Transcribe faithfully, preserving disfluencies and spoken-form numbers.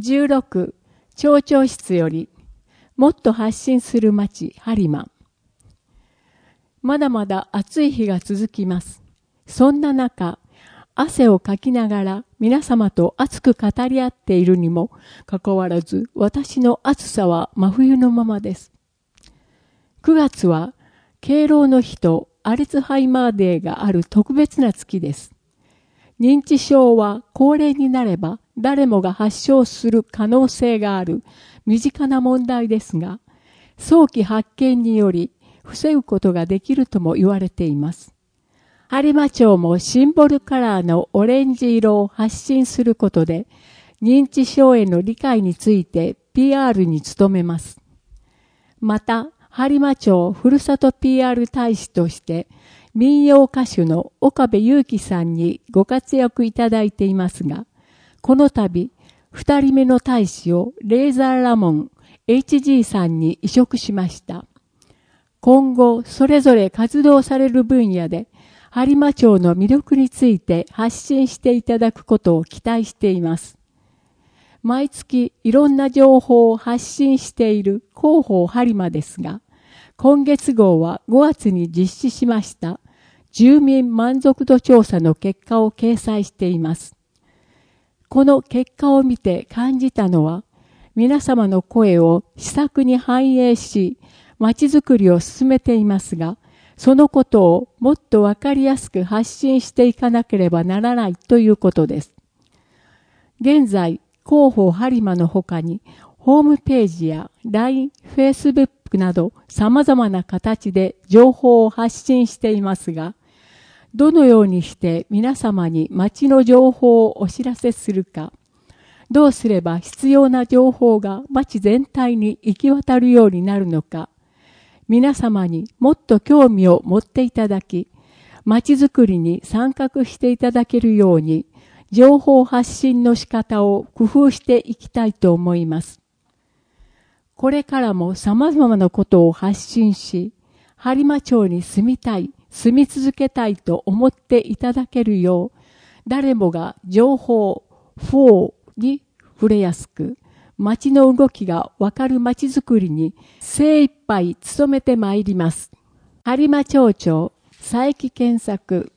じゅうろく、町長室より、もっと発信する町、播磨。まだまだ暑い日が続きます。そんな中、汗をかきながら皆様と熱く語り合っているにもかかわらず、私の暑さは真冬のままです。くがつは敬老の日とアルツハイマーデーがある特別な月です。認知症は高齢になれば誰もが発症する可能性がある身近な問題ですが、早期発見により防ぐことができるとも言われています。播磨町もシンボルカラーのオレンジ色を発信することで、認知症への理解について ピーアール に努めます。また、播磨町ふるさと ピーアール 大使として、民謡歌手の岡部祐樹さんにご活躍いただいていますが、この度、二人目の大使をレーザーラモン エイチジー さんに移植しました。今後、それぞれ活動される分野で、播磨町の魅力について発信していただくことを期待しています。毎月いろんな情報を発信している広報播磨ですが、今月号はごがつに実施しました住民満足度調査の結果を掲載しています。この結果を見て感じたのは、皆様の声を施策に反映し、まちづくりを進めていますが、そのことをもっとわかりやすく発信していかなければならないということです。現在、広報播磨の他に、ホームページや ライン、Facebook など様々な形で情報を発信していますが、どのようにして皆様に町の情報をお知らせするか、どうすれば必要な情報が町全体に行き渡るようになるのか、皆様にもっと興味を持っていただき、町づくりに参画していただけるように、情報発信の仕方を工夫していきたいと思います。これからも様々なことを発信し、播磨町に住みたい、住み続けたいと思っていただけるよう、誰もが情報、フォーに触れやすく、町の動きがわかる町づくりに精一杯努めてまいります。播磨町長、佐伯健作。